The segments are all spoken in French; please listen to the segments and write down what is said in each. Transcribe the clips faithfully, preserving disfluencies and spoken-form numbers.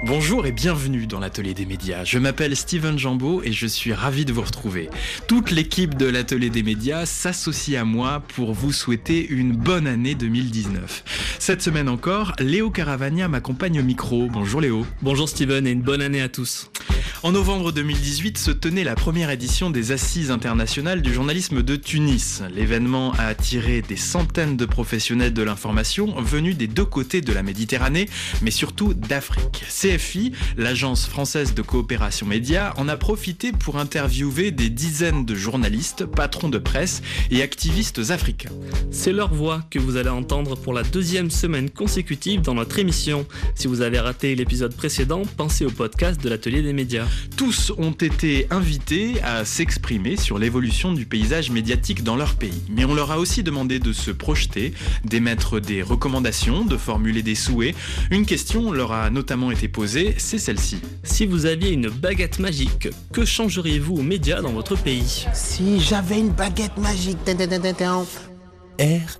Bonjour et bienvenue dans l'Atelier des médias. Je m'appelle Steven Jambeau et je suis ravi de vous retrouver. Toute l'équipe de l'Atelier des médias s'associe à moi pour vous souhaiter une bonne année deux mille dix-neuf. Cette semaine encore, Léo Caravagna m'accompagne au micro. Bonjour Léo. Bonjour Steven et une bonne année à tous. En novembre deux mille dix-huit se tenait la première édition des Assises internationales du journalisme de Tunis. L'événement a attiré des centaines de professionnels de l'information venus des deux côtés de la Méditerranée, mais surtout d'Afrique. C F I, l'agence française de coopération média, en a profité pour interviewer des dizaines de journalistes, patrons de presse et activistes africains. C'est leur voix que vous allez entendre pour la deuxième semaine consécutive dans notre émission. Si vous avez raté l'épisode précédent, pensez au podcast de l'Atelier des médias. Tous ont été invités à s'exprimer sur l'évolution du paysage médiatique dans leur pays. Mais on leur a aussi demandé de se projeter, d'émettre des recommandations, de formuler des souhaits. Une question leur a notamment été posée, c'est celle-ci. Si vous aviez une baguette magique, que changeriez-vous aux médias dans votre pays ? Si j'avais une baguette magique. R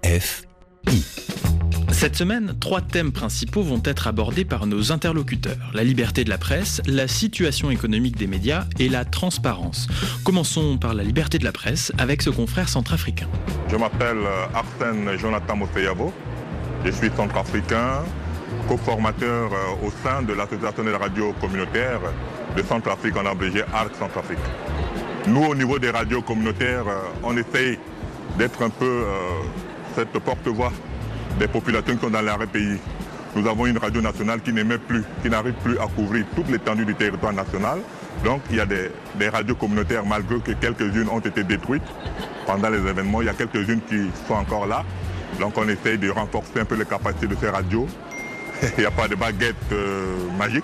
F I. Cette semaine, trois thèmes principaux vont être abordés par nos interlocuteurs. La liberté de la presse, la situation économique des médias et la transparence. Commençons par la liberté de la presse avec ce confrère centrafricain. Je m'appelle Arsène Jonathan Mosseyabo. Je suis centrafricain, coformateur au sein de l'association des radios communautaires de Centrafrique, en abrégé A R C Centrafrique. Nous, au niveau des radios communautaires, on essaye d'être un peu euh, cette porte-voix des populations qui sont dans l'arrêt pays. Nous avons une radio nationale qui n'émet plus, qui n'arrive plus à couvrir toute l'étendue du territoire national. Donc il y a des, des radios communautaires, malgré que quelques-unes ont été détruites pendant les événements, il y a quelques-unes qui sont encore là. Donc on essaye de renforcer un peu les capacités de ces radios. Il n'y a pas de baguette euh, magique.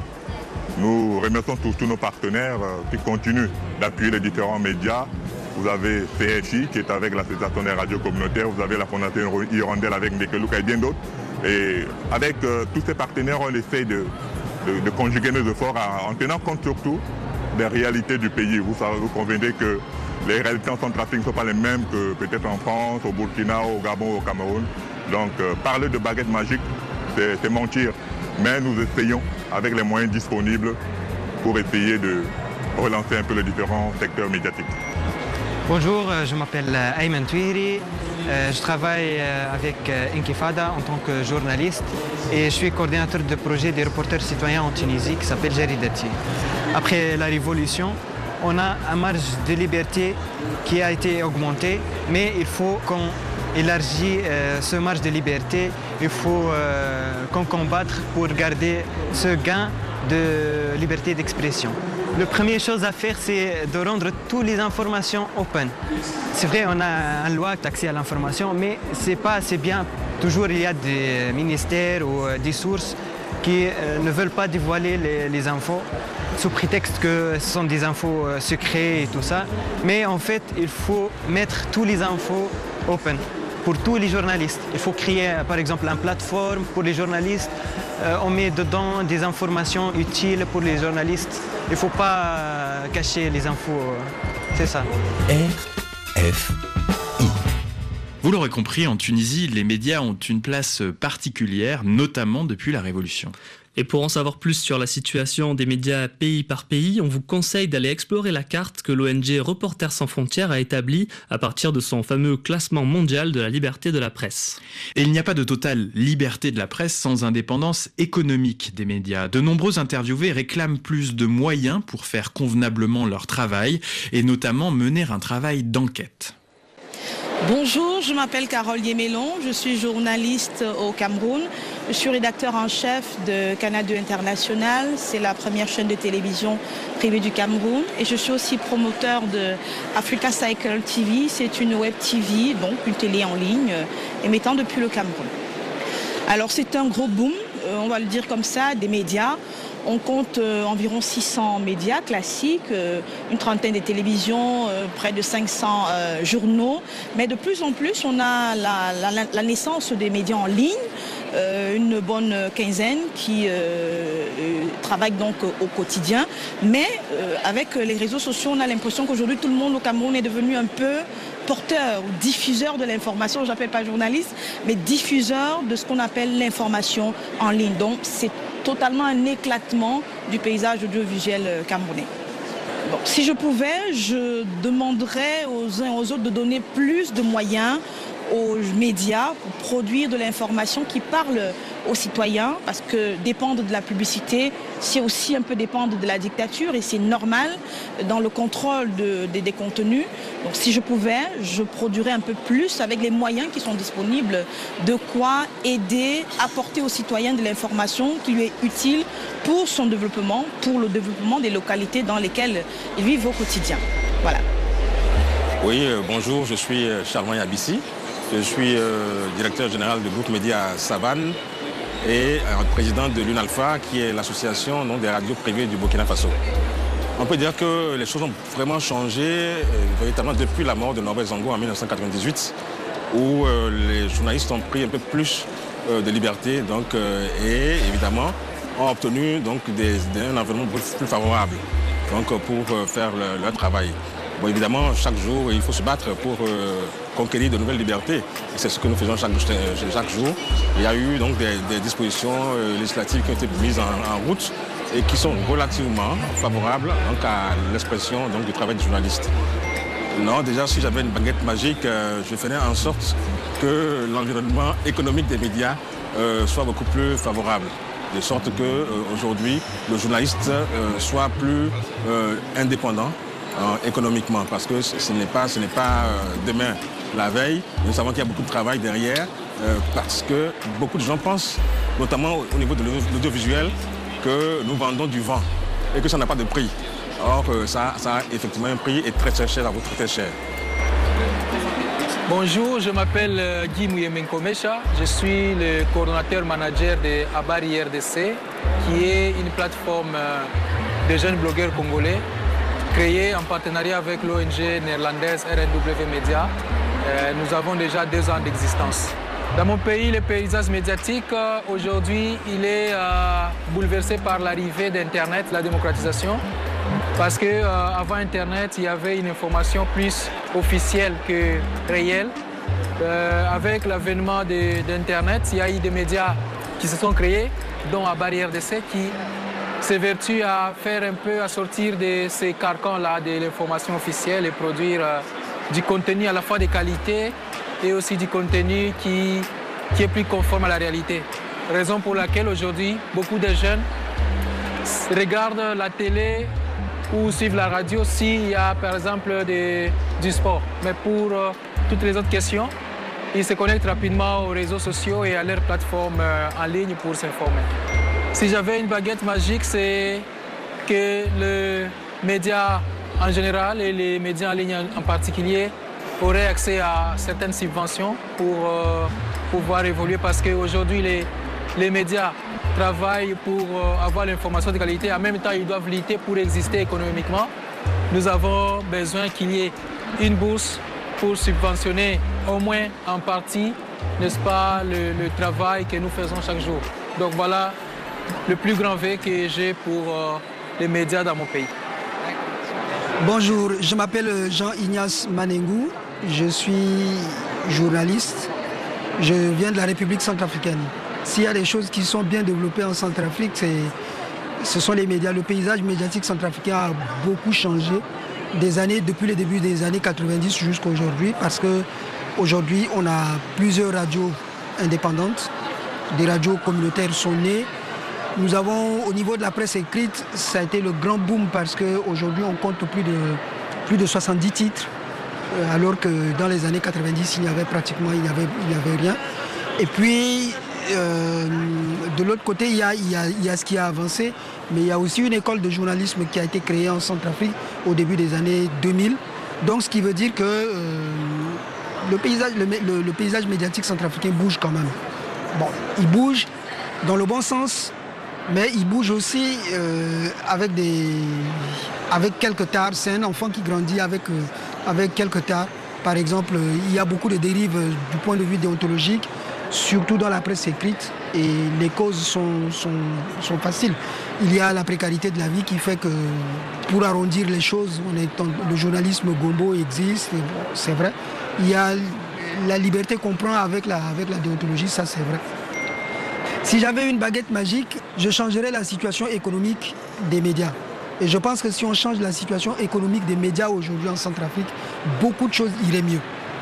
Nous remercions tous, tous nos partenaires euh, qui continuent d'appuyer les différents médias. Vous avez C F I qui est avec l'association des radios communautaires, vous avez la Fondation Hirondelle avec Ndekeluka et bien d'autres. Et avec euh, tous ces partenaires, on essaie de, de, de conjuguer nos efforts à, en tenant compte surtout des réalités du pays. Vous savez, vous convenez que les réalités en Centrafrique ne sont pas les mêmes que peut-être en France, au Burkina, au Gabon, au Cameroun. Donc euh, parler de baguette magique, c'est, c'est mentir. Mais nous essayons avec les moyens disponibles pour essayer de relancer un peu les différents secteurs médiatiques. Bonjour, je m'appelle Ayman Touiri, je travaille avec Inkifada en tant que journaliste et je suis coordinateur de projet des reporters citoyens en Tunisie qui s'appelle Jaridati. Après la révolution, on a un marge de liberté qui a été augmenté, mais il faut qu'on élargisse ce marge de liberté, il faut qu'on combatte pour garder ce gain de liberté d'expression. La première chose à faire, c'est de rendre toutes les informations open. C'est vrai, on a une loi d'accès à l'information, mais ce n'est pas assez bien. Toujours, il y a des ministères ou des sources qui ne veulent pas dévoiler les, les infos sous prétexte que ce sont des infos secrètes et tout ça. Mais en fait, il faut mettre toutes les infos open pour tous les journalistes. Il faut créer, par exemple, une plateforme pour les journalistes. Euh, on met dedans des informations utiles pour les journalistes. Il ne faut pas euh, cacher les infos. C'est ça. R F I. Vous l'aurez compris, en Tunisie, les médias ont une place particulière, notamment depuis la Révolution. Et pour en savoir plus sur la situation des médias pays par pays, on vous conseille d'aller explorer la carte que l'O N G Reporters sans frontières a établie à partir de son fameux classement mondial de la liberté de la presse. Et il n'y a pas de totale liberté de la presse sans indépendance économique des médias. De nombreux interviewés réclament plus de moyens pour faire convenablement leur travail et notamment mener un travail d'enquête. Bonjour, je m'appelle Carole Yémélon, je suis journaliste au Cameroun. Je suis rédacteur en chef de Canal deux International, c'est la première chaîne de télévision privée du Cameroun. Et je suis aussi promoteur de Africa Cycle T V, c'est une web T V, donc une télé en ligne, émettant depuis le Cameroun. Alors c'est un gros boom, on va le dire comme ça, des médias. On compte euh, environ six cents médias classiques, euh, une trentaine de télévisions, euh, près de cinq cents euh, journaux. Mais de plus en plus, on a la, la, la naissance des médias en ligne, euh, une bonne quinzaine qui euh, euh, travaillent donc au quotidien. Mais euh, avec les réseaux sociaux, on a l'impression qu'aujourd'hui, tout le monde au Cameroun est devenu un peu porteurs ou diffuseurs de l'information, je n'appelle pas journaliste, mais diffuseurs de ce qu'on appelle l'information en ligne. Donc c'est totalement un éclatement du paysage audiovisuel camerounais. Bon, si je pouvais, je demanderais aux uns et aux autres de donner plus de moyens aux médias pour produire de l'information qui parle aux citoyens, parce que dépendre de la publicité, c'est aussi un peu dépendre de la dictature, et c'est normal dans le contrôle de, de, des contenus. Donc si je pouvais, je produirais un peu plus avec les moyens qui sont disponibles, de quoi aider, apporter aux citoyens de l'information qui lui est utile pour son développement, pour le développement des localités dans lesquelles ils vivent au quotidien. Voilà. Oui, euh, bonjour, je suis Charles Yabissi. Je suis euh, directeur général du groupe Média Savane et euh, président de l'UNALPHA, qui est l'association des radios privées du Burkina Faso. On peut dire que les choses ont vraiment changé euh, véritablement depuis la mort de Norbert Zongo en mille neuf cent quatre-vingt-dix-huit, où euh, les journalistes ont pris un peu plus euh, de liberté donc, euh, et évidemment ont obtenu donc, des, des, un environnement plus favorable donc, pour euh, faire le, leur travail. Bon, évidemment, chaque jour, il faut se battre pour euh, conquérir de nouvelles libertés. C'est ce que nous faisons chaque, chaque jour. Il y a eu donc des, des dispositions euh, législatives qui ont été mises en, en route et qui sont relativement favorables donc, à l'expression du travail du journaliste. Non, déjà, si j'avais une baguette magique, euh, je ferais en sorte que l'environnement économique des médias euh, soit beaucoup plus favorable. De sorte qu'aujourd'hui, euh, le journaliste euh, soit plus euh, indépendant Euh, économiquement, parce que ce n'est pas, ce n'est pas euh, demain, la veille. Nous savons qu'il y a beaucoup de travail derrière, euh, parce que beaucoup de gens pensent, notamment au, au niveau de l'audiovisuel, que nous vendons du vent et que ça n'a pas de prix. Or, euh, ça, ça a effectivement un prix et très très cher, à vous très cher. Bonjour, je m'appelle euh, Guy Mouyemenkomesha. Je suis le coordonnateur manager de Habari R D C, qui est une plateforme euh, de jeunes blogueurs congolais créé en partenariat avec l'O N G néerlandaise R N W Media. Euh, nous avons déjà deux ans d'existence. Dans mon pays, le paysage médiatique, euh, aujourd'hui, il est euh, bouleversé par l'arrivée d'Internet, la démocratisation. Parce qu'avant euh, Internet, il y avait une information plus officielle que réelle. Euh, avec l'avènement d'Internet, il y a eu des médias qui se sont créés, dont Habari R D C, qui s'évertue à faire un peu, à sortir de ces carcans-là de l'information officielle et produire euh, du contenu à la fois de qualité et aussi du contenu qui, qui est plus conforme à la réalité. Raison pour laquelle aujourd'hui, beaucoup de jeunes regardent la télé ou suivent la radio s'il y a par exemple des, du sport. Mais pour euh, toutes les autres questions, ils se connectent rapidement aux réseaux sociaux et à leurs plateformes euh, en ligne pour s'informer. Si j'avais une baguette magique, c'est que le média en général et les médias en ligne en particulier auraient accès à certaines subventions pour euh, pouvoir évoluer, parce qu'aujourd'hui les, les médias travaillent pour euh, avoir l'information de qualité. En même temps, ils doivent lutter pour exister économiquement. Nous avons besoin qu'il y ait une bourse pour subventionner au moins en partie, n'est-ce pas, le, le travail que nous faisons chaque jour. Donc voilà le plus grand vœu que j'ai pour euh, les médias dans mon pays. Bonjour, je m'appelle Jean-Ignace Manengou, je suis journaliste, je viens de la République centrafricaine. S'il y a des choses qui sont bien développées en Centrafrique, ce sont les médias. Le paysage médiatique centrafricain a beaucoup changé des années, depuis le début des années quatre-vingt-dix jusqu'à aujourd'hui, parce qu'aujourd'hui on a plusieurs radios indépendantes, des radios communautaires sont nées. Nous avons, au niveau de la presse écrite, ça a été le grand boom parce qu'aujourd'hui on compte plus de, plus de soixante-dix titres, alors que dans les années quatre-vingt-dix, il n'y avait pratiquement il n'y avait, il n'y avait rien. Et puis, euh, de l'autre côté, il y, a, il, y a, il y a ce qui a avancé, mais il y a aussi une école de journalisme qui a été créée en Centrafrique au début des années deux mille. Donc, ce qui veut dire que euh, le, paysage, le, le, le paysage médiatique centrafricain bouge quand même. Bon, il bouge dans le bon sens, mais il bouge aussi euh, avec, des, avec quelques tares. C'est un enfant qui grandit avec, euh, avec quelques tares. Par exemple, il y a beaucoup de dérives du point de vue déontologique surtout dans la presse écrite, et les causes sont, sont, sont faciles. Il y a la précarité de la vie qui fait que, pour arrondir les choses, on est en, le journalisme gombo existe, bon, c'est vrai. Il y a la liberté qu'on prend avec la, avec la déontologie, ça c'est vrai. Si j'avais une baguette magique, je changerais la situation économique des médias. Et je pense que si on change la situation économique des médias aujourd'hui en Centrafrique, beaucoup de choses iraient mieux.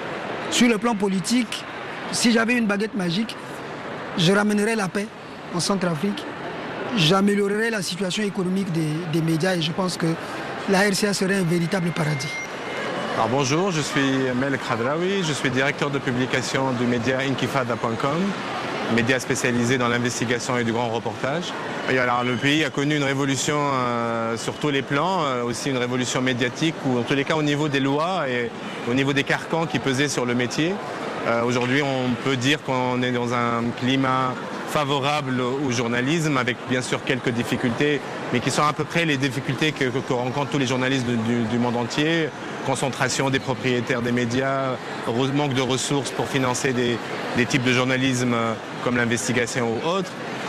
Sur le plan politique, si j'avais une baguette magique, je ramènerais la paix en Centrafrique, j'améliorerais la situation économique des, des médias et je pense que la R C A serait un véritable paradis. Alors bonjour, je suis Mel Khadraoui, je suis directeur de publication du média Inkifada point com, média spécialisé dans l'investigation et du grand reportage. Et alors, le pays a connu une révolution euh, sur tous les plans, euh, aussi une révolution médiatique, ou en tous les cas au niveau des lois et au niveau des carcans qui pesaient sur le métier. Euh, Aujourd'hui, on peut dire qu'on est dans un climat favorable au journalisme, avec bien sûr quelques difficultés, mais qui sont à peu près les difficultés que, que, que rencontrent tous les journalistes du, du monde entier. Concentration des propriétaires des médias, manque de ressources pour financer des, des types de journalisme comme l'investigation ou autres.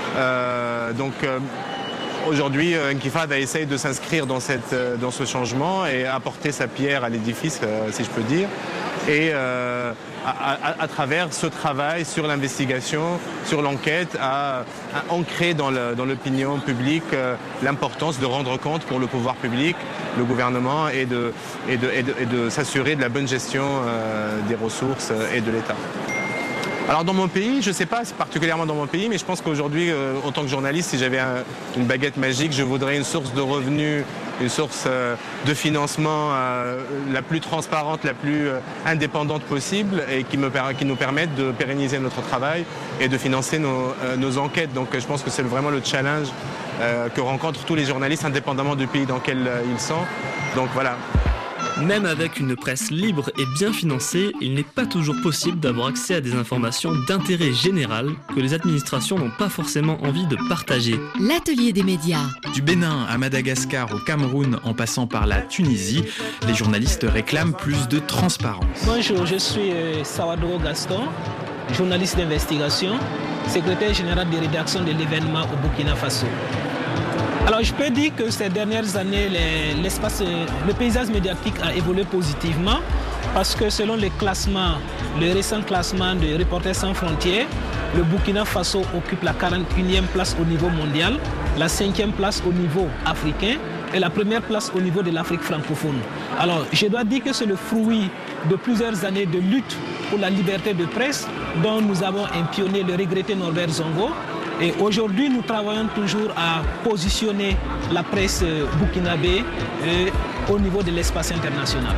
Euh, donc euh, aujourd'hui, Inkifada essaye de s'inscrire dans, cette, dans ce changement et apporter sa pierre à l'édifice, euh, si je peux dire. Et euh, à, à, à travers ce travail sur l'investigation, sur l'enquête, à, à ancrer dans l'opinion publique euh, l'importance de rendre compte pour le pouvoir public, le gouvernement, et de, et de, et de, et de s'assurer de la bonne gestion euh, des ressources et de l'État. Alors dans mon pays, je ne sais pas particulièrement dans mon pays, mais je pense qu'aujourd'hui, euh, en tant que journaliste, si j'avais un, une baguette magique, je voudrais une source de revenus, une source euh, de financement euh, la plus transparente, la plus euh, indépendante possible, et qui, me, qui nous permette de pérenniser notre travail et de financer nos, euh, nos enquêtes. Donc je pense que c'est vraiment le challenge euh, que rencontrent tous les journalistes, indépendamment du pays dans lequel euh, ils sont. Donc voilà. Même avec une presse libre et bien financée, il n'est pas toujours possible d'avoir accès à des informations d'intérêt général que les administrations n'ont pas forcément envie de partager. L'atelier des médias. Du Bénin à Madagascar au Cameroun en passant par la Tunisie, les journalistes réclament plus de transparence. Bonjour, je suis Sawadoro Gaston, journaliste d'investigation, secrétaire général de rédaction de l'événement au Burkina Faso. Alors je peux dire que ces dernières années, l'espace, le paysage médiatique a évolué positivement parce que selon les classements, le récent classement de Reporters sans frontières, le Burkina Faso occupe la quarante et unième place au niveau mondial, la cinquième place au niveau africain et la première place au niveau de l'Afrique francophone. Alors je dois dire que c'est le fruit de plusieurs années de lutte pour la liberté de presse dont nous avons un pionnier, le regretté Norbert Zongo. Et aujourd'hui, nous travaillons toujours à positionner la presse burkinabé euh, au niveau de l'espace international.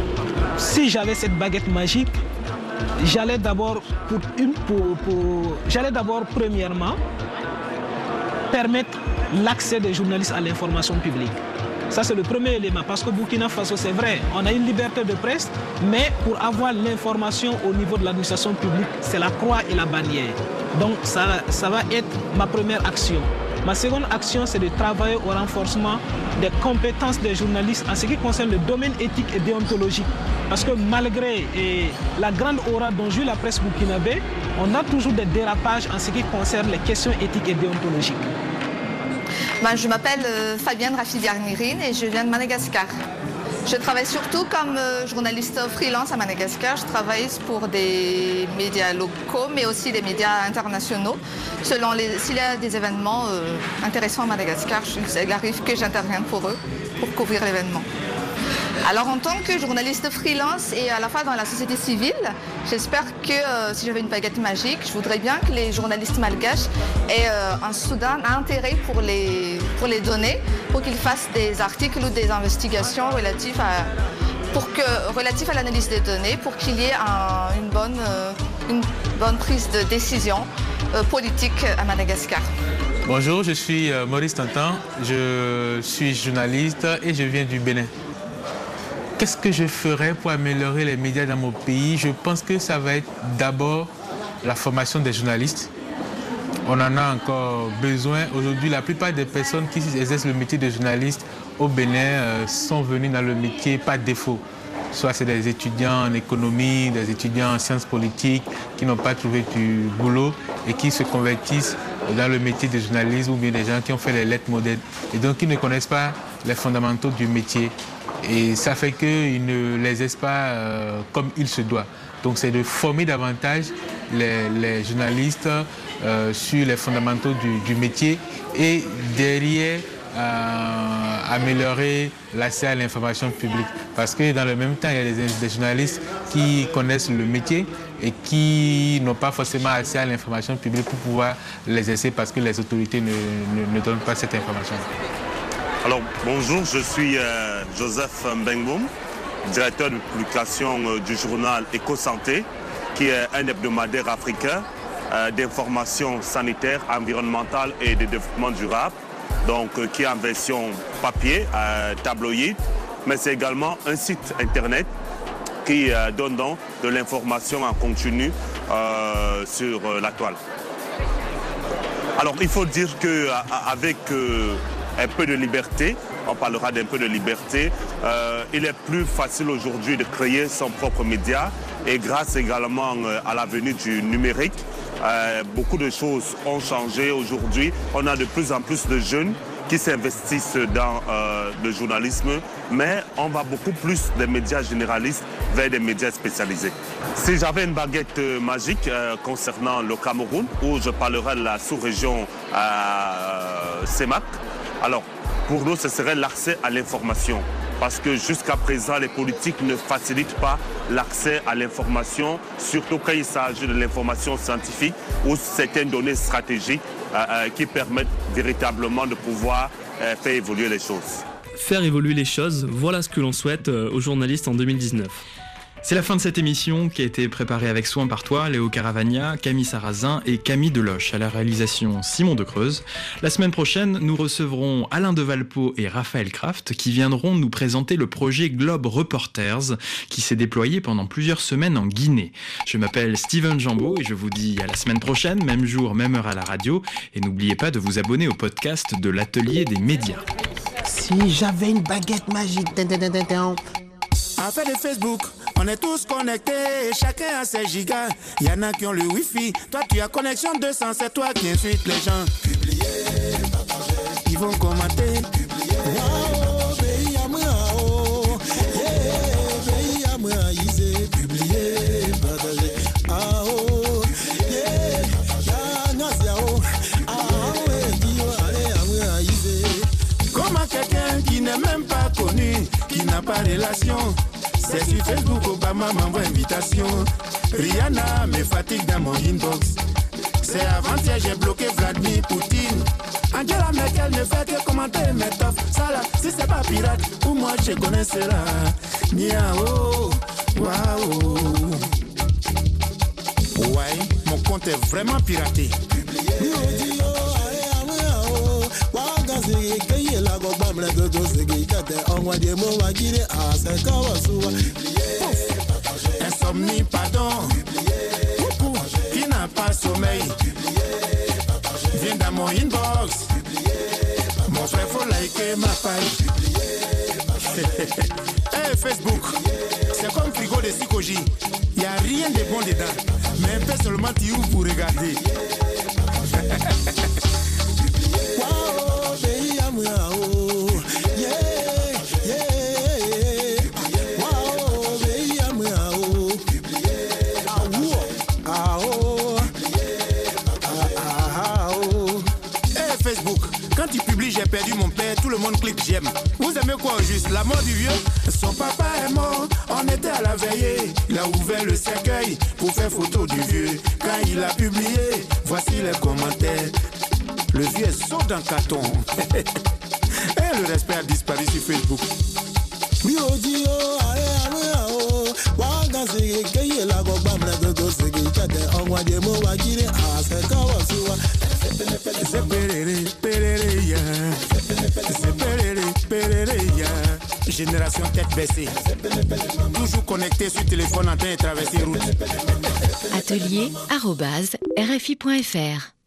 Si j'avais cette baguette magique, j'allais d'abord, pour une, pour, pour, j'allais d'abord premièrement permettre l'accès des journalistes à l'information publique. Ça, c'est le premier élément, parce que Burkina Faso, c'est vrai, on a une liberté de presse, mais pour avoir l'information au niveau de l'administration publique, c'est la croix et la bannière. Donc, ça, ça va être ma première action. Ma seconde action, c'est de travailler au renforcement des compétences des journalistes en ce qui concerne le domaine éthique et déontologique. Parce que malgré eh, la grande aura dont joue la presse burkinabé, on a toujours des dérapages en ce qui concerne les questions éthiques et déontologiques. Ben, je m'appelle euh, Fabienne Rafidiarnirine et je viens de Madagascar. Je travaille surtout comme euh, journaliste freelance à Madagascar. Je travaille pour des médias locaux, mais aussi des médias internationaux. Selon les, s'il y a des événements euh, intéressants à Madagascar, il arrive que j'intervienne pour eux, pour couvrir l'événement. Alors en tant que journaliste freelance et à la fois dans la société civile, j'espère que euh, si j'avais une baguette magique, je voudrais bien que les journalistes malgaches aient euh, un Soudan un intérêt pour les, pour les données, pour qu'ils fassent des articles ou des investigations relatifs à, pour que, relatifs à l'analyse des données, pour qu'il y ait un, une, bonne, euh, une bonne prise de décision euh, politique à Madagascar. Bonjour, je suis euh, Maurice Tantan, je suis journaliste et je viens du Bénin. Qu'est-ce que je ferais pour améliorer les médias dans mon pays? Je pense que ça va être d'abord la formation des journalistes. On en a encore besoin. Aujourd'hui, la plupart des personnes qui exercent le métier de journaliste au Bénin euh, sont venues dans le métier par défaut. soit c'est des étudiants en économie, des étudiants en sciences politiques qui n'ont pas trouvé du boulot et qui se convertissent dans le métier de journalisme, ou bien des gens qui ont fait les lettres modernes et donc qui ne connaissent pas les fondamentaux du métier. Et ça fait qu'ils ne les exercent pas euh, comme il se doit. Donc c'est de former davantage les, les journalistes euh, sur les fondamentaux du, du métier et derrière euh, améliorer l'accès à l'information publique. Parce que dans le même temps, il y a des, des journalistes qui connaissent le métier et qui n'ont pas forcément accès à l'information publique pour pouvoir l'exercer parce que les autorités ne, ne, ne donnent pas cette information. Alors bonjour, je suis euh, Joseph Mbengboum, directeur de publication euh, du journal Éco-Santé, qui est un hebdomadaire africain euh, d'information sanitaire, environnementale et de développement durable, donc euh, qui est en version papier, euh, tabloïd, mais c'est également un site internet qui euh, donne donc de l'information en continu euh, sur euh, la toile. Alors il faut dire qu'avec euh, un peu de liberté, on parlera d'un peu de liberté, euh, il est plus facile aujourd'hui de créer son propre média et grâce également euh, à la venue du numérique, euh, beaucoup de choses ont changé aujourd'hui. On a de plus en plus de jeunes qui s'investissent dans euh, le journalisme, mais on va beaucoup plus des médias généralistes vers des médias spécialisés. Si j'avais une baguette euh, magique euh, concernant le Cameroun, où je parlerai de la sous-région euh, C E M A C, alors pour nous ce serait l'accès à l'information. Parce que jusqu'à présent, les politiques ne facilitent pas l'accès à l'information, surtout quand il s'agit de l'information scientifique ou certaines données stratégiques euh, euh, qui permettent véritablement de pouvoir euh, faire évoluer les choses. Faire évoluer les choses, voilà ce que l'on souhaite aux journalistes en deux mille dix-neuf. C'est la fin de cette émission qui a été préparée avec soin par toi, Léo Caravagna, Camille Sarrazin et Camille Deloche. À la réalisation, Simon de Creuse. La semaine prochaine, nous recevrons Alain de Valpo et Raphaël Kraft qui viendront nous présenter le projet Globe Reporters qui s'est déployé pendant plusieurs semaines en Guinée. Je m'appelle Steven Jambeau et je vous dis à la semaine prochaine, même jour, même heure à la radio. Et n'oubliez pas de vous abonner au podcast de l'Atelier des médias. Si j'avais une baguette magique. Affaire de Facebook, on est tous connectés, chacun a ses gigas. Il y en a qui ont le Wi-Fi, toi tu as connexion deux cents, c'est toi qui insulte les gens. Publier, partager, ils vont commenter. Publier, wow, pays à moi, oh, yeah, pays à moi, isé. Publier, partager, ah oh, yeah, ya, non, c'est oh, ah ouais, dis oh, allez à moi, isé. Comment quelqu'un qui n'est même pas connu, qui n'a pas de relation, c'est sur Facebook, Obama m'envoie invitation. Rihanna me fatigue dans mon inbox. C'est avant-hier, j'ai bloqué Vladimir Poutine. Angela Merkel ne fait que commenter mes toffes. Ça là, si c'est pas pirate, pour moi je connais cela. Miao, waouh. Ouais, mon compte est vraiment piraté. Insomnie, pardon. Qui n'a pas sommeil, viens dans mon inbox. Mon frère, faut liker ma page. Hey Facebook, c'est comme frigo de Sikoji. Il n'y a rien de bon dedans, mais un peu seulement tu ouvres pour regarder. Quand il publie j'ai perdu mon père, tout le monde clique j'aime. Vous aimez quoi au juste? La mort du vieux? Son papa est mort, on était à la veillée. Il a ouvert le cercueil pour faire photo du vieux. Quand il a publié, voici les commentaires. Le vieux est saut dans le carton. Et le respect a disparu sur Facebook. Génération tête baissée, toujours connecté sur téléphone en train de traverser route. Atelier arobase R F I point F R